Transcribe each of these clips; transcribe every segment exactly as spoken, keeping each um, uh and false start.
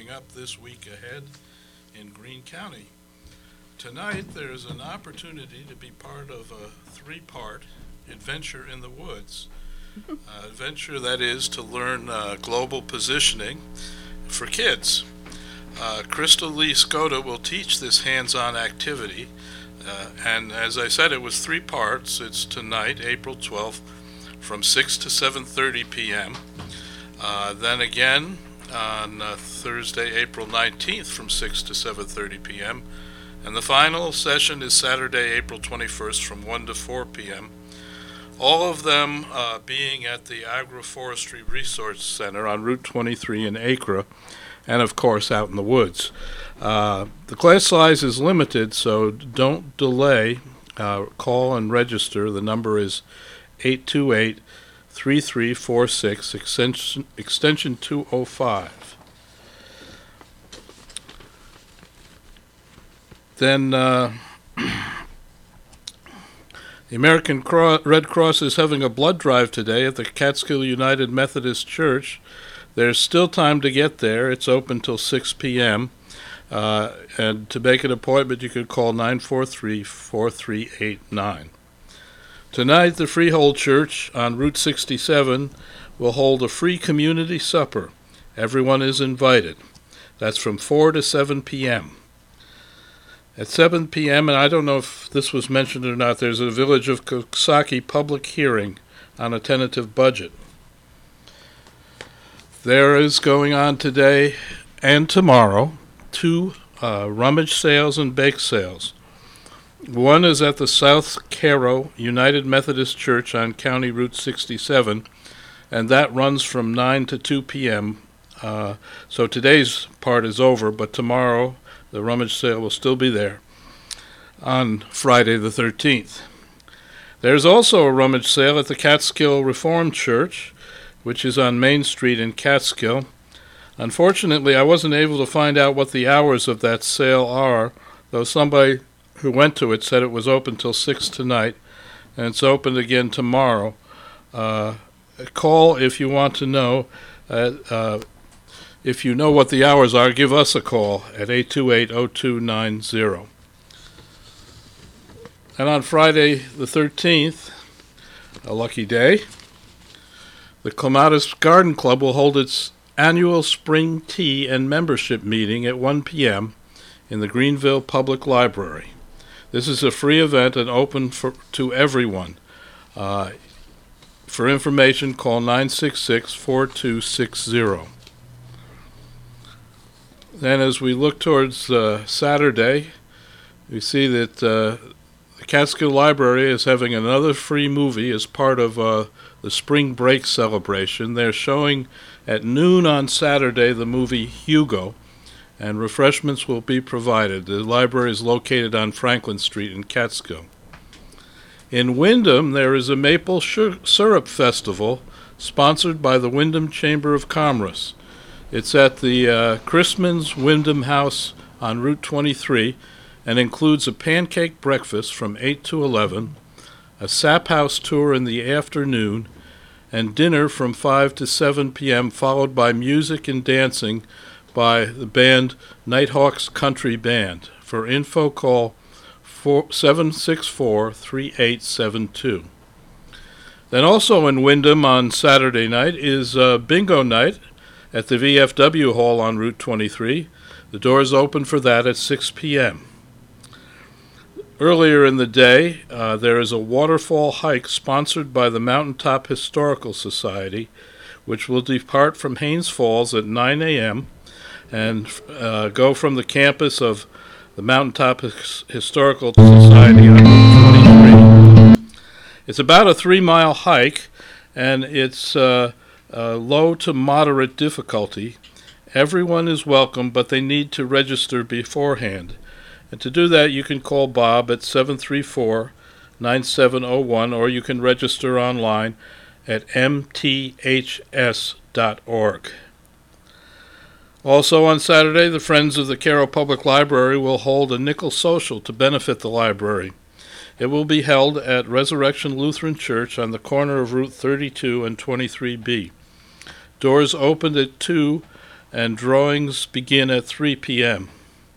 coming up this week ahead in Greene County. Tonight, there's an opportunity to be part of a three-part adventure in the woods. Uh, adventure that is to learn uh, global positioning for kids. Uh, Crystal Lee Skota will teach this hands-on activity, uh, and as I said, it was three parts. It's tonight, April twelfth, from six to seven thirty p.m. Uh, then again on uh, Thursday, April nineteenth, from six to seven thirty p.m. And the final session is Saturday, April twenty-first, from one to four p.m. All of them uh, being at the Agroforestry Resource Center on Route twenty-three in Acre, and of course out in the woods. Uh, the class size is limited, so don't delay. Uh, call and register. The number is eight two eight, three three four six, extension, extension two oh five. Then uh, the American Cro- Red Cross is having a blood drive today at the Catskill United Methodist Church. There's still time to get there. It's open till six p.m. Uh, and to make an appointment, you could call nine four three, four three eight nine. Tonight, the Freehold Church on Route sixty-seven will hold a free community supper. Everyone is invited. That's from four to seven p.m. At seven p.m., and I don't know if this was mentioned or not, there's a Village of Coxsackie public hearing on a tentative budget. There is going on today and tomorrow two uh, rummage sales and bake sales. One is at the South Cairo United Methodist Church on County Route sixty-seven, and that runs from nine to two p.m. Uh, so today's part is over, but tomorrow the rummage sale will still be there on Friday the thirteenth. There's also a rummage sale at the Catskill Reformed Church, which is on Main Street in Catskill. Unfortunately, I wasn't able to find out what the hours of that sale are, though somebody who went to it said it was open till six tonight, and it's open again tomorrow. Uh, call if you want to know. Uh, uh, if you know what the hours are, give us a call at eight two eight, oh two nine oh. And on Friday the thirteenth, a lucky day, the Clematis Garden Club will hold its annual spring tea and membership meeting at one p.m. in the Greenville Public Library. This is a free event and open for, to everyone. Uh, for information, call nine six six, four two six zero. Then as we look towards uh, Saturday, we see that uh, the Catskill Library is having another free movie as part of uh, the spring break celebration. They're showing at noon on Saturday the movie Hugo, and refreshments will be provided. The library is located on Franklin Street in Catskill. In Windham, there is a maple syrup festival sponsored by the Windham Chamber of Commerce. It's at the uh, Chrisman's Windham House on Route twenty-three and includes a pancake breakfast from eight to eleven, a sap house tour in the afternoon, and dinner from five to seven p.m., followed by music and dancing by the band Nighthawks Country Band. For info, call seven six four, three eight seven two. Then also in Windham on Saturday night is uh, bingo night at the V F W Hall on Route twenty-three. The doors open for that at six p.m. Earlier in the day, uh, there is a waterfall hike sponsored by the Mountaintop Historical Society, which will depart from Haynes Falls at nine a.m. and uh, go from the campus of the Mountaintop His- Historical Society on Route twenty-three. It's about a three-mile hike, and it's uh, uh, low to moderate difficulty. Everyone is welcome, but they need to register beforehand. And to do that, you can call Bob at seven three four, nine seven zero one, or you can register online at m t h s dot org. Also on Saturday, the Friends of the Cairo Public Library will hold a nickel social to benefit the library. It will be held at Resurrection Lutheran Church on the corner of Route thirty-two and twenty-three B. Doors opened at two and drawings begin at three p.m.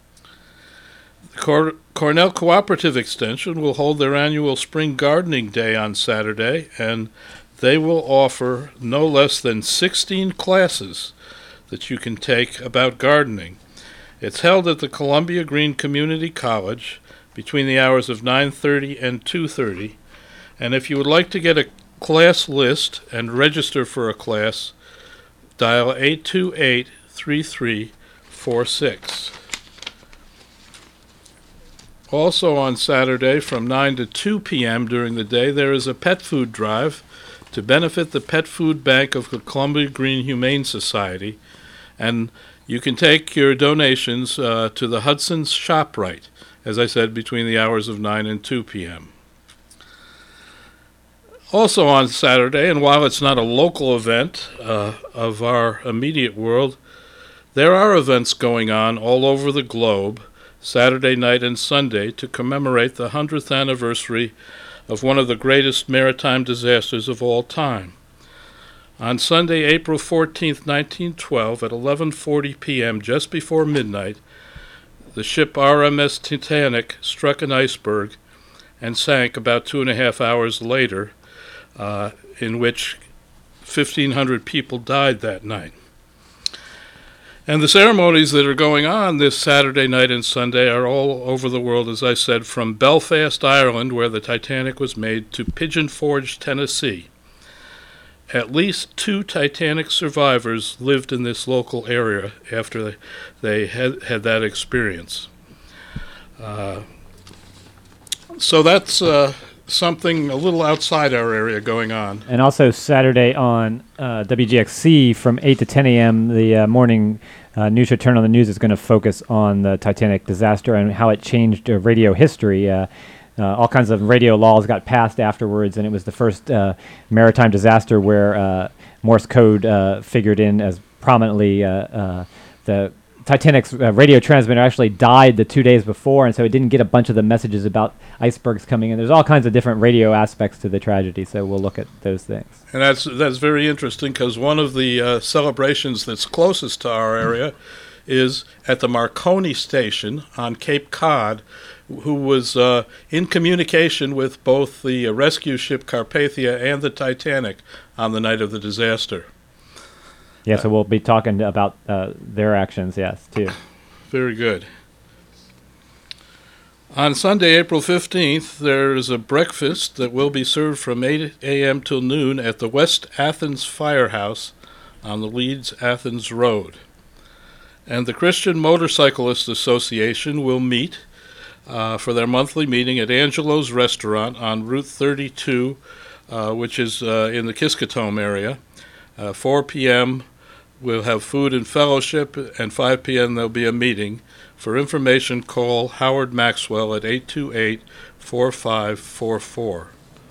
Cor- Cornell Cooperative Extension will hold their annual Spring Gardening Day on Saturday, and they will offer no less than sixteen classes that you can take about gardening. It's held at the Columbia Green Community College between the hours of nine thirty and two thirty, and if you would like to get a class list and register for a class, dial eight two eight, three three four six. Also on Saturday from nine to two p.m. during the day, there is a pet food drive to benefit the Pet Food Bank of the Columbia Green Humane Society, and you can take your donations uh, to the Hudson's ShopRite, as I said, between the hours of nine and two p.m. Also on Saturday, and while it's not a local event uh, of our immediate world, there are events going on all over the globe Saturday night and Sunday to commemorate the hundredth anniversary of one of the greatest maritime disasters of all time. On Sunday, April fourteenth, nineteen twelve, at eleven forty p.m., just before midnight, the ship R M S Titanic struck an iceberg and sank about two and a half hours later, uh, in which fifteen hundred people died that night. And the ceremonies that are going on this Saturday night and Sunday are all over the world, as I said, from Belfast, Ireland, where the Titanic was made, to Pigeon Forge, Tennessee. At least two Titanic survivors lived in this local area after they, they had, had that experience. Uh, so that's uh, something a little outside our area going on. And also Saturday on uh, W G X C from eight to ten a.m., the uh, morning uh, news show Turn on the News is going to focus on the Titanic disaster and how it changed uh, radio history. Uh, uh, all kinds of radio laws got passed afterwards, and it was the first uh, maritime disaster where uh, Morse code uh, figured in as prominently. Uh, uh, the Titanic's uh, radio transmitter actually died the two days before, and so it didn't get a bunch of the messages about icebergs coming in. There's all kinds of different radio aspects to the tragedy, so we'll look at those things. And that's that's very interesting, because one of the uh, celebrations that's closest to our area is at the Marconi Station on Cape Cod, who was uh, in communication with both the uh, rescue ship Carpathia and the Titanic on the night of the disaster. Yeah, so we'll be talking about uh, their actions, yes, too. Very good. On Sunday, April fifteenth, there is a breakfast that will be served from eight a.m. till noon at the West Athens Firehouse on the Leeds-Athens Road. And the Christian Motorcyclist Association will meet uh, for their monthly meeting at Angelo's Restaurant on Route thirty-two, uh, which is uh, in the Kiskatome area. Uh, four p.m. we'll have food and fellowship, and five p.m. there'll be a meeting. For information, call Howard Maxwell at eight two eight, four five four four.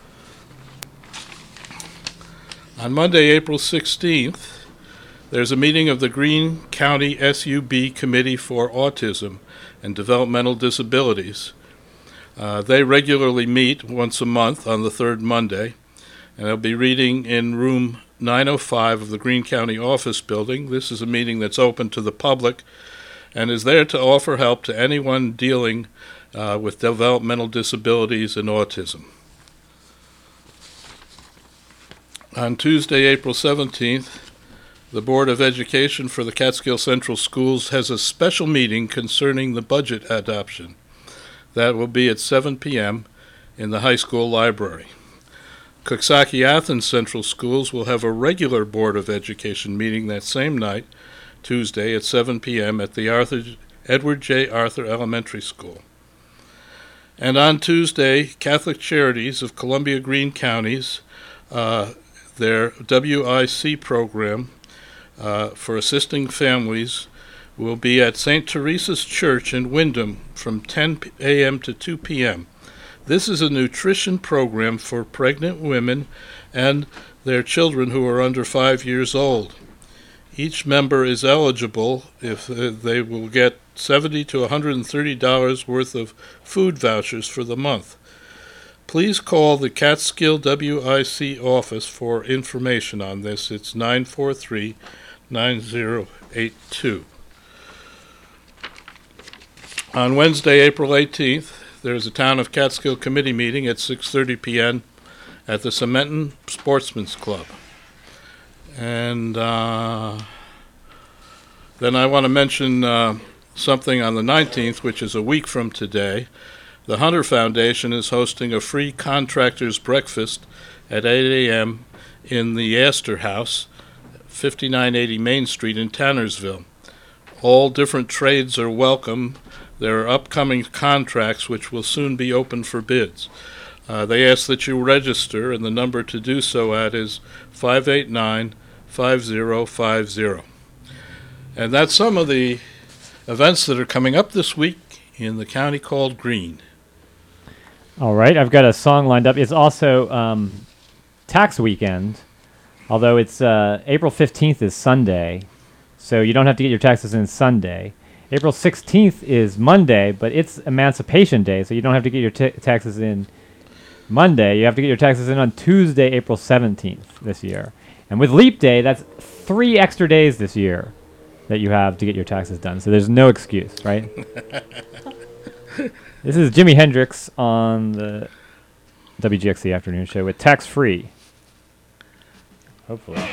On Monday, April sixteenth, there's a meeting of the Greene County S U B Committee for Autism and Developmental Disabilities. Uh, they regularly meet once a month on the third Monday, and they'll be reading in room nine oh five of the Greene County Office Building. This is a meeting that's open to the public and is there to offer help to anyone dealing uh, with developmental disabilities and autism. On Tuesday, April seventeenth, the Board of Education for the Catskill Central Schools has a special meeting concerning the budget adoption. That will be at seven p.m. in the high school library. Coxsackie Athens Central Schools will have a regular Board of Education meeting that same night, Tuesday at seven p.m. at the Arthur, Edward J. Arthur Elementary School. And on Tuesday, Catholic Charities of Columbia Greene Counties, uh, their W I C program uh, for assisting families will be at Saint Teresa's Church in Windham from ten a.m. to two p.m. This is a nutrition program for pregnant women and their children who are under five years old. Each member is eligible if uh, they will get seventy to one hundred thirty dollars worth of food vouchers for the month. Please call the Catskill W I C office for information on this. It's nine four three, nine zero eight two. On Wednesday, April eighteenth, there's a Town of Catskill Committee meeting at six thirty p.m. at the Cementon Sportsman's Club. And uh, then I want to mention uh, something on the nineteenth, which is a week from today. The Hunter Foundation is hosting a free contractors breakfast at eight a.m. in the Astor House, fifty-nine eighty Main Street in Tannersville. All different trades are welcome. There are upcoming contracts which will soon be open for bids. Uh, they ask that you register, and the number to do so at is five eight nine, five zero five zero. And that's some of the events that are coming up this week in the county called Greene. All right, I've got a song lined up. It's also um, tax weekend, although it's uh, April fifteenth is Sunday, so you don't have to get your taxes in Sunday. April sixteenth is Monday, but it's Emancipation Day, so you don't have to get your t- taxes in Monday. You have to get your taxes in on Tuesday, April seventeenth this year. And with Leap Day, that's three extra days this year that you have to get your taxes done. So there's no excuse, right? This is Jimi Hendrix on the W G X C Afternoon Show with Tax Free. Hopefully.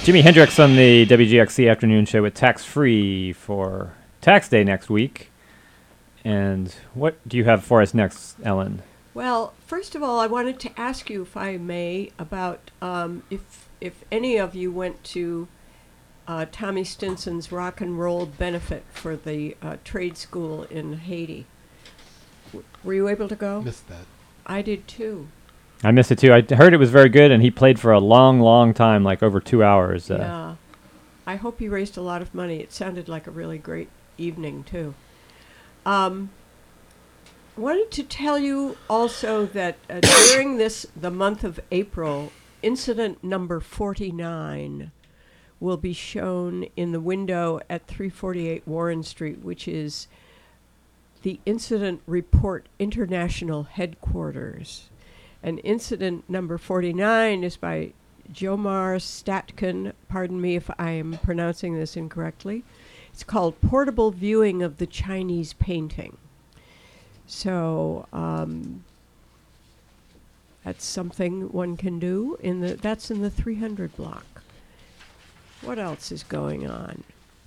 Jimi Hendrix on the W G X C afternoon show with Tax Free for Tax Day next week. And what do you have for us next, Ellen? Well, first of all, I wanted to ask you, if I may, about um, if if any of you went to uh, Tommy Stinson's rock and roll benefit for the uh, trade school in Haiti. W- were you able to go? Missed that. I did too. I missed it too. I heard it was very good, and he played for a long, long time, like over two hours. Uh, Yeah. I hope he raised a lot of money. It sounded like a really great evening, too. Um, wanted to tell you also that uh, during this, the month of April, incident number forty-nine will be shown in the window at three forty-eight Warren Street, which is the Incident Report International Headquarters. And incident number forty-nine is by Jomar Statkin. Pardon me if I am pronouncing this incorrectly. It's called Portable Viewing of the Chinese Painting. So um, that's something one can do. In the that's in the three hundred block. What else is going on?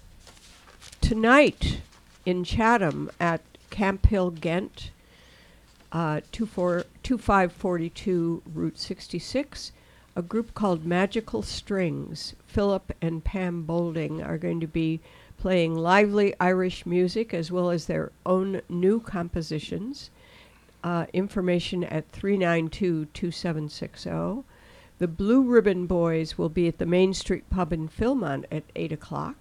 Tonight in Chatham at Camp Hill, Ghent, uh, two five four two Route sixty-six, a group called Magical Strings, Philip and Pam Bolding, are going to be playing lively Irish music as well as their own new compositions. Uh, information at three nine two, two seven six zero. The Blue Ribbon Boys will be at the Main Street Pub in Philmont at eight o'clock.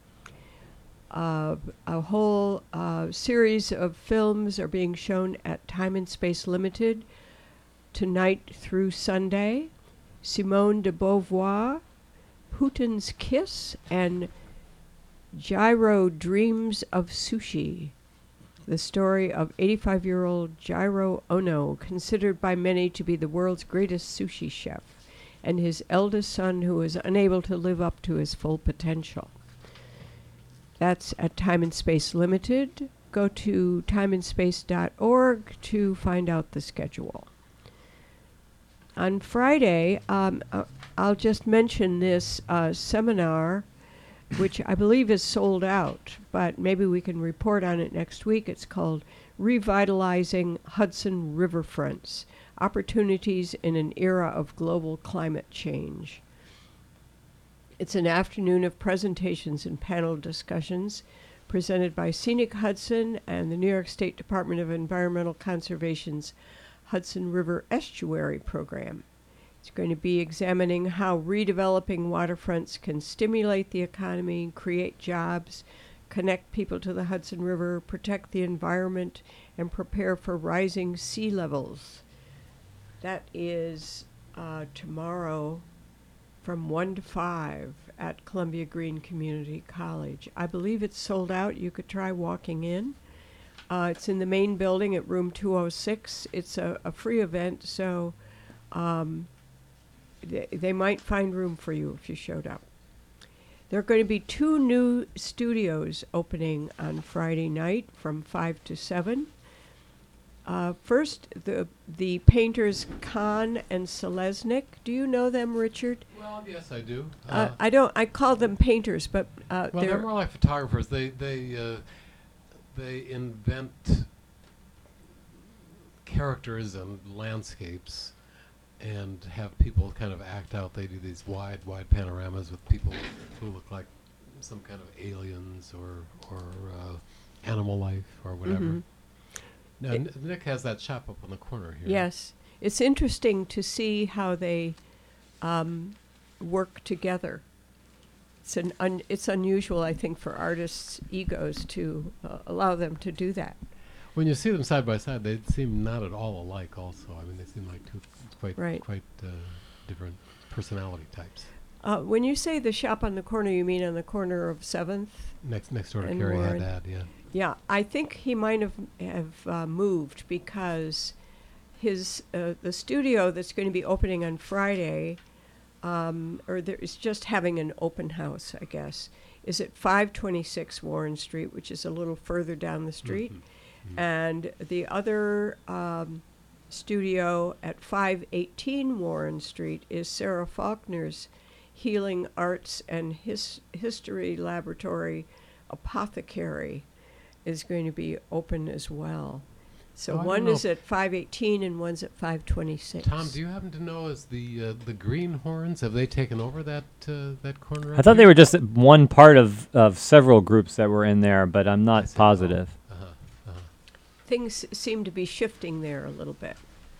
Uh, a whole uh, series of films are being shown at Time and Space Limited tonight through Sunday. Simone de Beauvoir, Putin's Kiss, and Gyro Dreams of Sushi, the story of eighty-five-year-old Gyro Ono, considered by many to be the world's greatest sushi chef, and his eldest son who is unable to live up to his full potential. That's at Time and Space Limited. Go to time and space dot org to find out the schedule. On Friday, um, uh, I'll just mention this uh, seminar, which I believe is sold out, but maybe we can report on it next week. It's called Revitalizing Hudson Riverfronts, Opportunities in an Era of Global Climate Change. It's an afternoon of presentations and panel discussions presented by Scenic Hudson and the New York State Department of Environmental Conservation's Hudson River Estuary Program. It's going to be examining how redeveloping waterfronts can stimulate the economy, create jobs, connect people to the Hudson River, protect the environment, and prepare for rising sea levels. That is uh, tomorrow from one to five at Columbia Green Community College. I believe it's sold out. You could try walking in. Uh, it's in the main building at room two oh six. It's a, a free event, so um, th- they might find room for you if you showed up. There are going to be two new studios opening on Friday night from five to seven. Uh, first, the the painters Kahn and Selesnik. Do you know them, Richard? Well, yes, I do. Uh, Uh, I don't. I call them painters, but uh, well, they're they're more like photographers. They they uh, they invent characters and landscapes, and have people kind of act out. They do these wide, wide panoramas with people who look like some kind of aliens or or uh, animal life or whatever. Mhm. Now, It- N- Nick has that shop up on the corner here. Yes, it's interesting to see how they um, work together. It's an un- it's unusual, I think, for artists' egos to uh, allow them to do that. When you see them side by side, they seem not at all alike. Also, I mean, they seem like two quite Right. quite uh, different personality types. Uh, when you say the shop on the corner, you mean on the corner of seventh? Next next door to And Carrie Warren. Haddad, yeah. Yeah, I think he might have have uh, moved because his uh, the studio that's going to be opening on Friday, um, or there is just having an open house, I guess, is at five twenty-six Warren Street, which is a little further down the street, Mhm. Mhm. and the other um, studio at five eighteen Warren Street is Sarah Faulkner's Healing Arts and His- History Laboratory Apothecary is going to be open as well. So Oh, I don't one know is if- at five eighteen and one's at five twenty-six. Tom, do you happen to know, is the uh, the Greenhorns, have they taken over that uh, that corner? I thought they were just one part of, of several groups that were in there, but I'm I not see. positive. Uh-huh. Uh-huh. Things seem to be shifting there a little bit.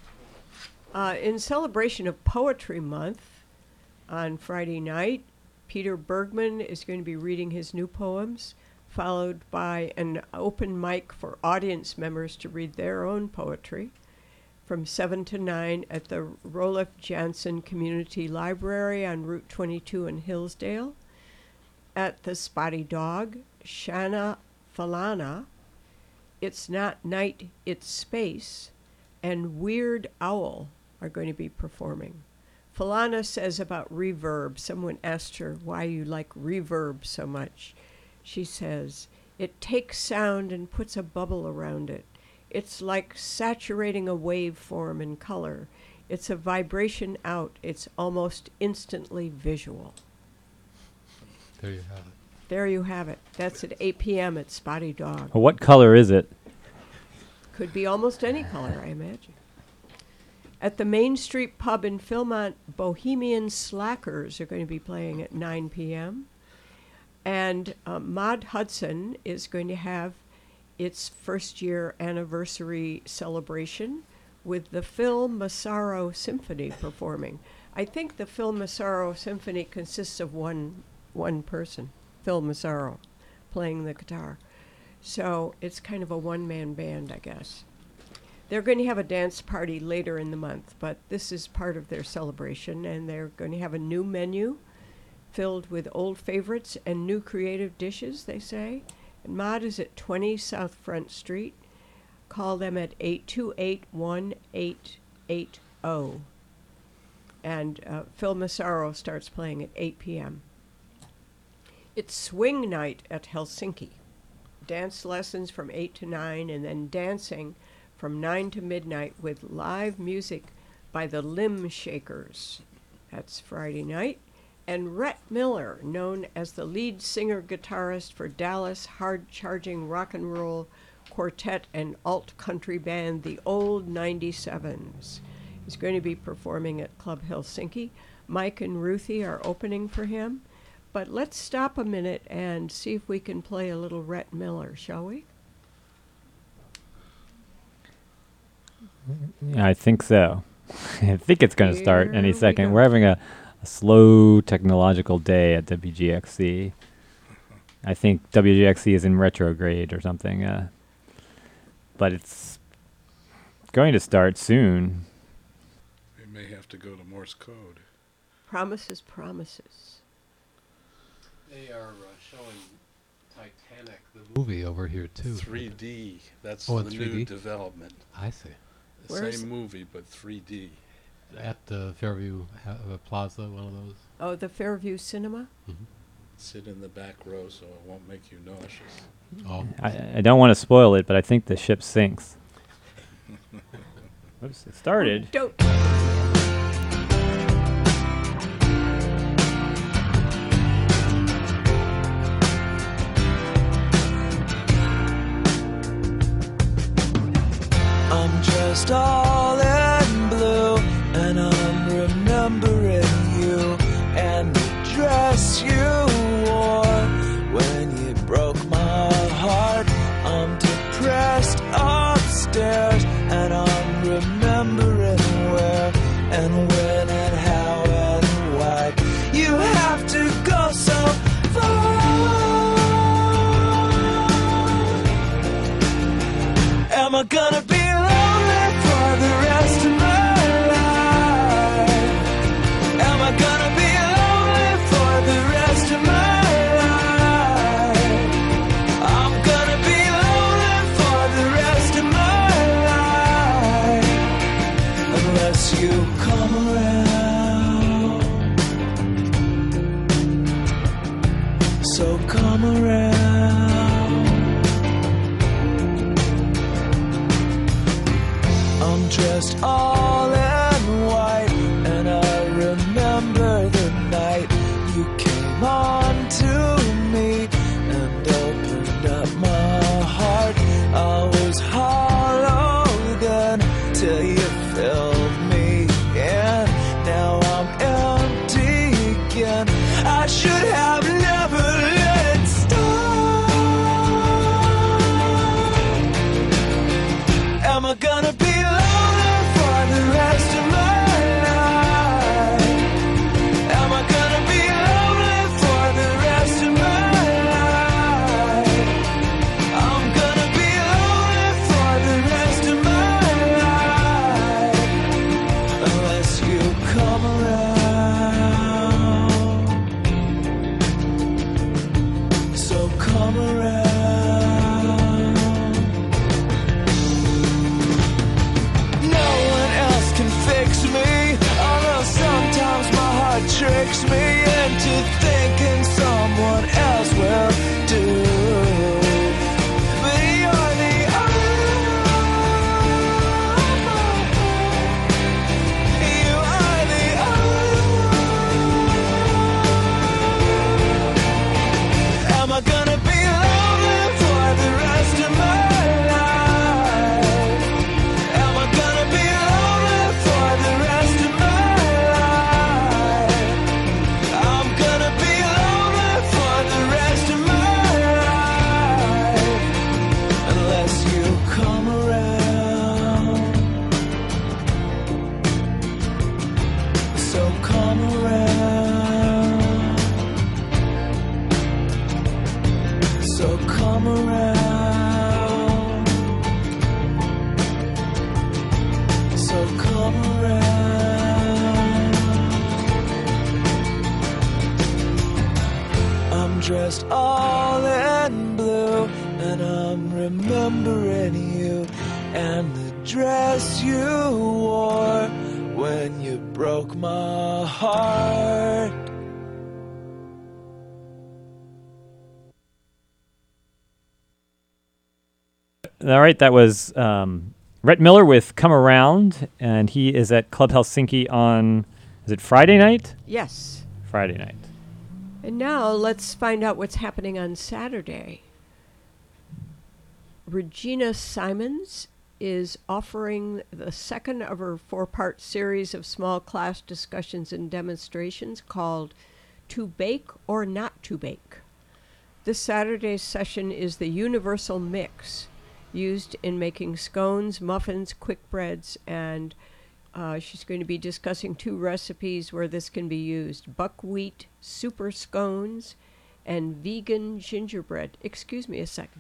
Uh, in celebration of Poetry Month, on Friday night, Peter Bergman is going to be reading his new poems, followed by an open mic for audience members to read their own poetry from seven to nine at the Rolf Jansen Community Library on Route twenty-two in Hillsdale. At the Spotty Dog, Shanna Falana, It's Not Night, It's Space, and Weird Owl are going to be performing. Falana says about reverb, someone asked her why you like reverb so much. She says, it takes sound and puts a bubble around it. It's like saturating a waveform in color. It's a vibration out. It's almost instantly visual. There you have it. There you have it. That's at eight p.m. at Spotty Dog. Well, what color is it? Could be almost any color, I imagine. At the Main Street Pub in Philmont, Bohemian Slackers are going to be playing at nine p.m. And uh, Maud Hudson is going to have its first year anniversary celebration with the Phil Massaro Symphony performing. I think the Phil Massaro Symphony consists of one one person, Phil Massaro, playing the guitar. So it's kind of a one-man band, I guess. They're going to have a dance party later in the month, but this is part of their celebration, and they're going to have a new menu filled with old favorites and new creative dishes, they say. And Maud is at twenty South Front Street. Call them at eight two eight, one eight eight zero. And uh, Phil Massaro starts playing at eight p.m. It's swing night at Helsinki. Dance lessons from eight to nine, and then dancing from nine to midnight with live music by the Limb Shakers. That's Friday night. And Rhett Miller, known as the lead singer-guitarist for Dallas hard-charging rock and roll quartet and alt-country band The Old ninety-sevens, is going to be performing at Club Helsinki. Mike and Ruthie are opening for him. But let's stop a minute and see if we can play a little Rhett Miller, shall we? Yeah, I think so. I think it's going to start Here any we second. go. We're having a, a slow technological day at W G X C. I think W G X C is in retrograde or something. Uh, but it's going to start soon. We may have to go to Morse code. Promises, promises. They are uh, showing Titanic, the movie, over here, too. three D. That's Oh, the in new three D? development. I see. The Where is same it? movie, but three D. At uh, Fairview ha- uh, Plaza, one of those. Oh, the Fairview Cinema? Mm-hmm. Sit in the back row so it won't make you nauseous. Oh, I, I don't want to spoil it, but I think the ship sinks. Oops, it started. Don't. I'm dressed all in blue, and I'm remembering you and the dress you wore when you broke my heart. I'm depressed upstairs, and I'm remembering where and when and how and why you have to go so far. Am I gonna be lonely for the rest of my life? Am I gonna be lonely for the rest of my life? I'm gonna be lonely for the rest of my life unless you come around. So come around. I'm dressed all in white, and I remember the night come around. No one else can fix me, although sometimes my heart tricks me into thinking someone else will do. But you're the you are the am I gonna be lonely for the rest of my life? Am I gonna be lonely for the rest of my life? I'm gonna be lonely for the rest of my life unless you come around. So come around. So come around. So come around. I'm dressed all in blue, and I'm remembering you and the dress you wore when you broke my heart. All right, that was um, Rhett Miller with Come Around, and he is at Club Helsinki on, is it Friday night? Yes. Friday night. And now let's find out what's happening on Saturday. Regina Simons is offering the second of her four-part series of small class discussions and demonstrations called To Bake or Not to Bake. This Saturday's session is the universal mix used in making scones, muffins, quick breads, and uh, she's going to be discussing two recipes where this can be used: buckwheat super scones and vegan gingerbread. Excuse me a second.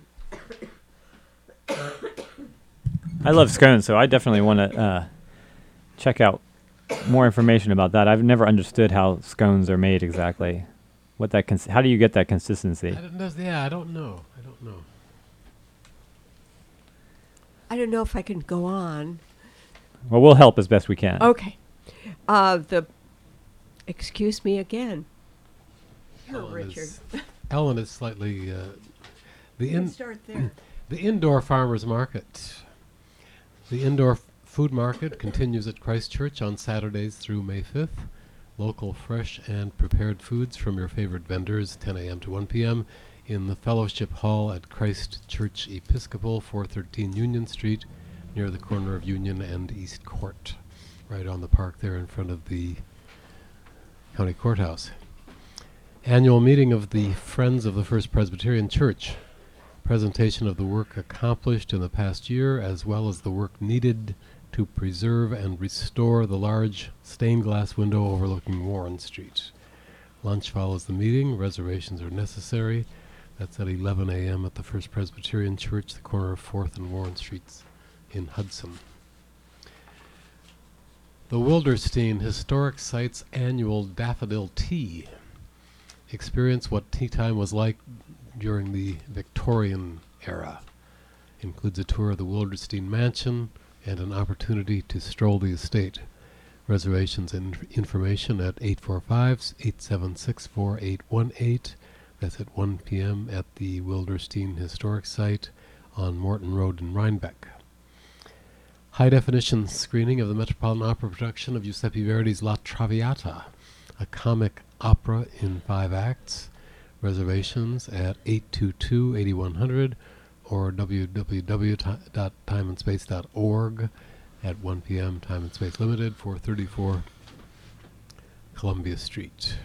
I love scones, so I definitely want to uh, check out more information about that. I've never understood how scones are made exactly. What that cons- how do you get that consistency? I don't know. Yeah, I don't know. I don't know. I don't know if I can go on. Well, we'll help as best we can. Okay. Uh, the excuse me again. Here, Ellen Richard. is, Ellen is slightly uh, the You can in, start there. the indoor farmers market. The indoor f- food market continues at Christchurch on Saturdays through May fifth. Local, fresh, and prepared foods from your favorite vendors, ten a.m. to one p.m. in the Fellowship Hall at Christ Church Episcopal, four thirteen Union Street, near the corner of Union and East Court, right on the park there in front of the county courthouse. Annual meeting of the Friends of the First Presbyterian Church. Presentation of the work accomplished in the past year, as well as the work needed to preserve and restore the large stained glass window overlooking Warren Street. Lunch follows the meeting. Reservations are necessary. That's at eleven a.m. at the First Presbyterian Church, the corner of fourth and Warren Streets in Hudson. The Wilderstein Historic Sites Annual Daffodil Tea. Experience what tea time was like during the Victorian era. Includes a tour of the Wilderstein Mansion and an opportunity to stroll the estate. Reservations and inf- information at eight four five, eight seven six, four eight one eight. That's at one p.m. at the Wilderstein Historic Site on Morton Road in Rhinebeck. High-definition screening of the Metropolitan Opera production of Giuseppe Verdi's La Traviata, a comic opera in five acts. Reservations at eight two two, eight one zero zero or w w w dot time and space dot org at one p.m. Time and Space Limited, four thirty-four Columbia Street.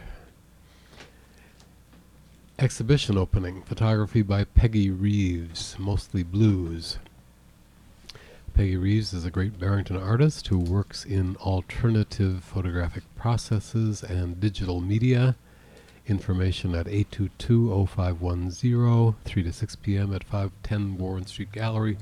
Exhibition opening, photography by Peggy Reeves, mostly blues. Peggy Reeves is a Great Barrington artist who works in alternative photographic processes and digital media. Information at eight two two, oh five one zero, three to six p.m. at five ten Warren Street Gallery.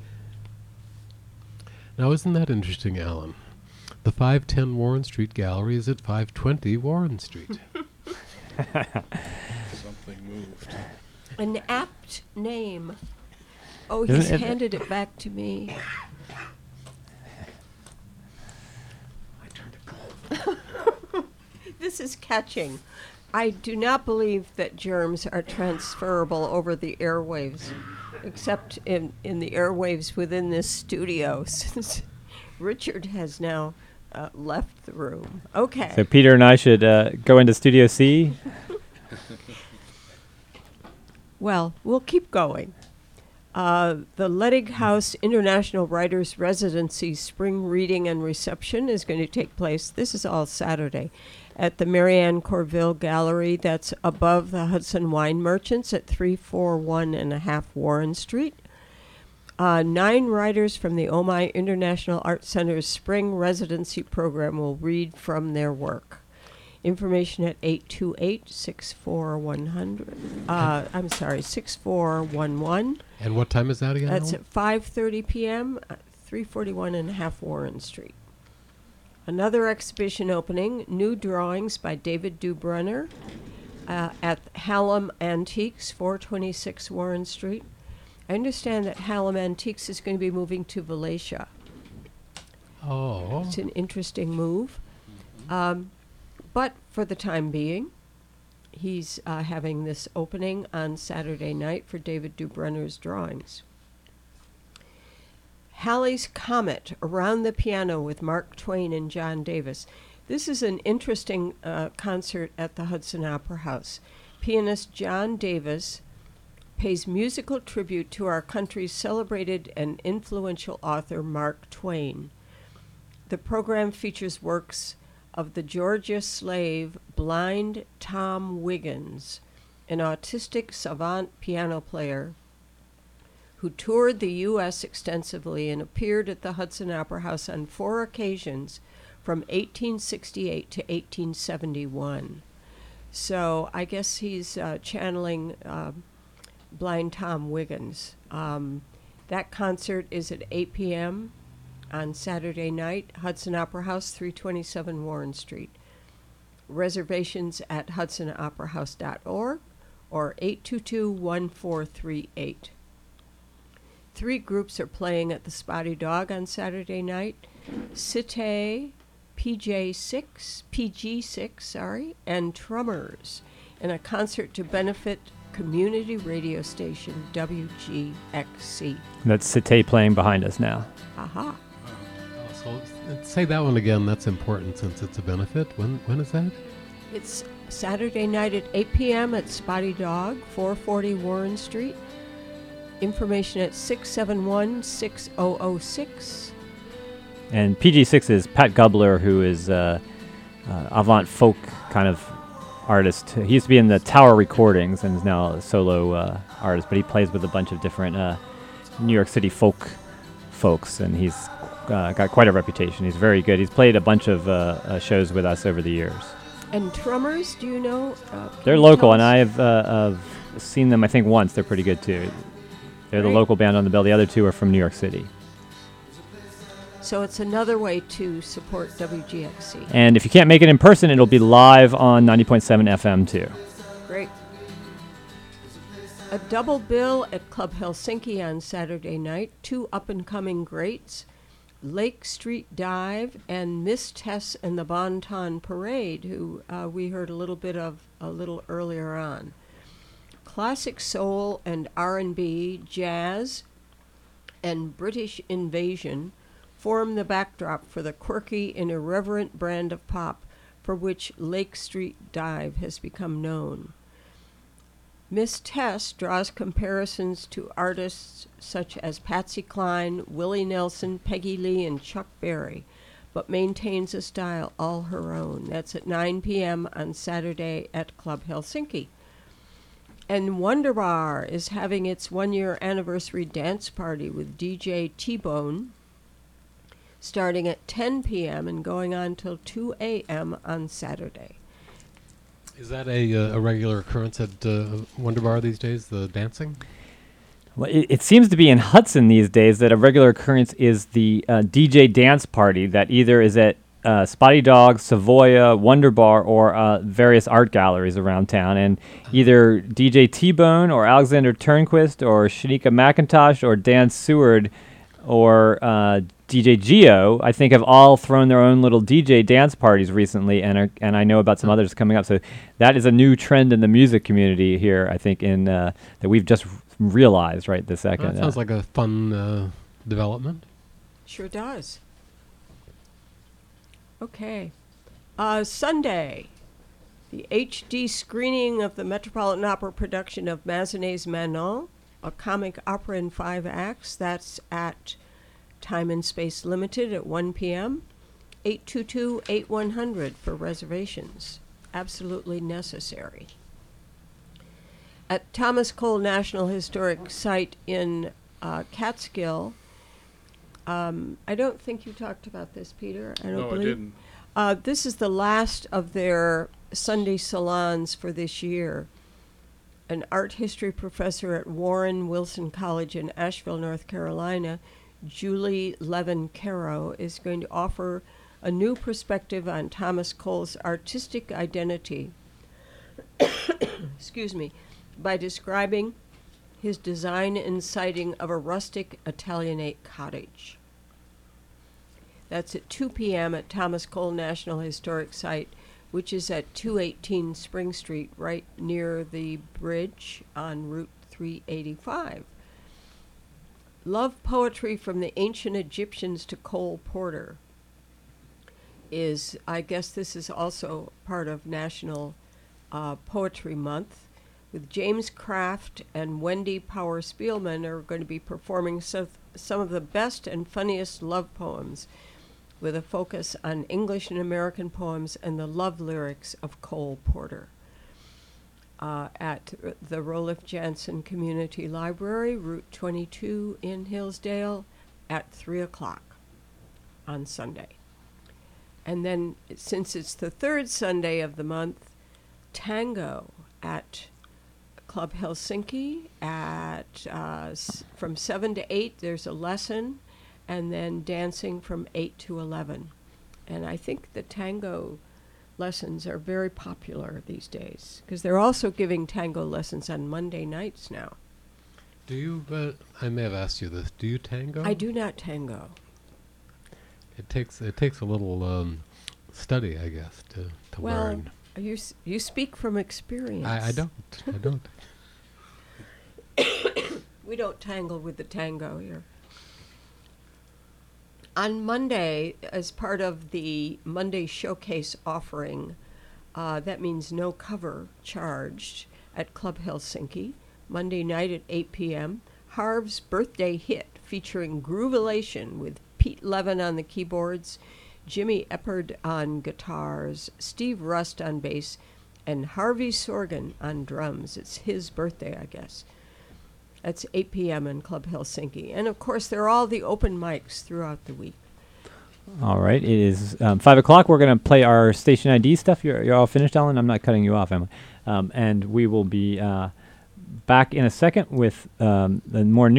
Now, isn't that interesting, Alan? The five ten Warren Street Gallery is at five twenty Warren Street. Something moved. An apt name. Oh, Isn't he's it- handed it back to me. This is catching. I do not believe that germs are transferable over the airwaves, except in, in the airwaves within this studio, since Richard has now uh, left the room. Okay. So Peter and I should uh, go into Studio C. Well, we'll keep going. Uh, the Ledig House International Writers Residency Spring Reading and Reception is going to take place, this is all Saturday, at the Marianne Corville Gallery. That's above the Hudson Wine Merchants at three forty-one and a half Warren Street. Uh, nine writers from the Omai International Art Center's Spring Residency Program will read from their work. Information at eight two eight, six four one zero zero. Uh, I'm sorry, six four one one. And what time is that again? That's Ellen? at five thirty p.m. at three forty-one and a half Warren Street. Another exhibition opening, new drawings by David Dubrunner uh, at Hallam Antiques, four twenty-six Warren Street. I understand that Hallam Antiques is going to be moving to Valatia. Oh. It's an interesting move. Um, but for the time being, he's uh, having this opening on Saturday night for David Dubrunner's drawings. Halley's Comet, Around the Piano with Mark Twain and John Davis. This is an interesting uh, concert at the Hudson Opera House. Pianist John Davis pays musical tribute to our country's celebrated and influential author, Mark Twain. The program features works of the Georgia slave, blind Tom Wiggins, an autistic savant piano player who toured the U S extensively and appeared at the Hudson Opera House on four occasions from eighteen sixty-eight to eighteen seventy-one. So I guess he's uh, channeling uh, blind Tom Wiggins. Um, that concert is at eight p.m. on Saturday night, Hudson Opera House, three twenty-seven Warren Street. Reservations at hudson opera house dot org or eight two two, one four three eight. Three groups are playing at the Spotty Dog on Saturday night. Cité, P J six, P G six, sorry, and Trummers in a concert to benefit community radio station W G X C. That's Cité playing behind us now. Aha. Oh, so uh, say that one again. That's important since it's a benefit. When when is that? It's Saturday night at eight p.m. at Spotty Dog, four forty Warren Street. Information at six seven one, six zero zero six. And P G six is Pat Gubler, who is uh, uh, avant folk kind of artist. He used to be in the Tower Recordings and is now a solo uh, artist, but he plays with a bunch of different uh, New York City folk folks, and he's uh, got quite a reputation. He's very good. He's played a bunch of uh, uh, shows with us over the years. And Trummers, do you know? Uh, can They're you local, tell and us? I have uh, I've seen them, I think, once. They're pretty good, too. They're the Great. local band on the bill. The other two are from New York City. So it's another way to support W G X C. And if you can't make it in person, it'll be live on ninety point seven F M, too. Great. A double bill at Club Helsinki on Saturday night. Two up-and-coming greats, Lake Street Dive and Miss Tess and the Bon Ton Parade, who uh, we heard a little bit of a little earlier on. Classic soul and R and B, jazz, and British invasion form the backdrop for the quirky and irreverent brand of pop for which Lake Street Dive has become known. Miss Tess draws comparisons to artists such as Patsy Cline, Willie Nelson, Peggy Lee, and Chuck Berry, but maintains a style all her own. That's at nine p.m. on Saturday at Club Helsinki. And Wonder Bar is having its one-year anniversary dance party with D J T-Bone, starting at ten p.m. and going on till two a.m. on Saturday. Is that a uh, a regular occurrence at uh, Wonder Bar these days? The dancing? Well, it, it seems to be in Hudson these days that a regular occurrence is the uh, D J dance party that either is at uh, Spotty Dog, Savoya, Wonder Bar, or uh, various art galleries around town. And either D J T-Bone or Alexander Turnquist or Shanika McIntosh or Dan Seward or uh, D J Geo, I think, have all thrown their own little D J dance parties recently, and are, and I know about some others coming up. So that is a new trend in the music community here, I think, in uh, that we've just realized right this second. That sounds like a fun uh, development. Sure does. Okay. Uh, Sunday, the H D screening of the Metropolitan Opera production of Massenet's Manon, a comic opera in five acts. That's at Time and Space Limited at one p.m. eight two two, eight one zero zero for reservations. Absolutely necessary. At Thomas Cole National Historic Site in uh, Catskill, um, I don't think you talked about this, Peter. I don't No, I believe. didn't. Uh, this is the last of their Sunday salons for this year. An art history professor at Warren Wilson College in Asheville, North Carolina, Julie Levin Caro, is going to offer a new perspective on Thomas Cole's artistic identity, excuse me, by describing his design and siting of a rustic Italianate cottage. That's at two p.m. at Thomas Cole National Historic Site, which is at two eighteen Spring Street, right near the bridge on Route three eighty-five. Love Poetry from the Ancient Egyptians to Cole Porter is, I guess this is also part of National uh, Poetry Month, with James Kraft and Wendy Power Spielman are going to be performing so, some of the best and funniest love poems, with a focus on English and American poems and the love lyrics of Cole Porter. Uh, at the Rolif Jansen Community Library, Route twenty-two in Hillsdale, at three o'clock on Sunday. And then, since it's the third Sunday of the month, tango at Club Helsinki at uh, s- from seven to eight. There's a lesson, and then dancing from eight to eleven. And I think the tango lessons are very popular these days, because they're also giving tango lessons on Monday nights now. Do you, uh, I may have asked you this, do you tango? I do not tango. It takes it takes a little um, study, I guess, to, to Well, learn. you s- you speak from experience. I, I don't. I don't. We don't tangle with the tango here. On Monday, as part of the Monday Showcase offering, uh, that means no cover charged at Club Helsinki, Monday night at eight p.m., Harv's Birthday Hit featuring Groovelation with Pete Levin on the keyboards, Jimmy Eppard on guitars, Steve Rust on bass, and Harvey Sorgan on drums. It's his birthday, I guess. That's eight p.m. in Club Helsinki. And, of course, there are all the open mics throughout the week. All right, it is um, five o'clock. We're going to play our station I D stuff. You're, you're all finished, Ellen? I'm not cutting you off, am I? Um, and we will be uh, back in a second with um, the more news.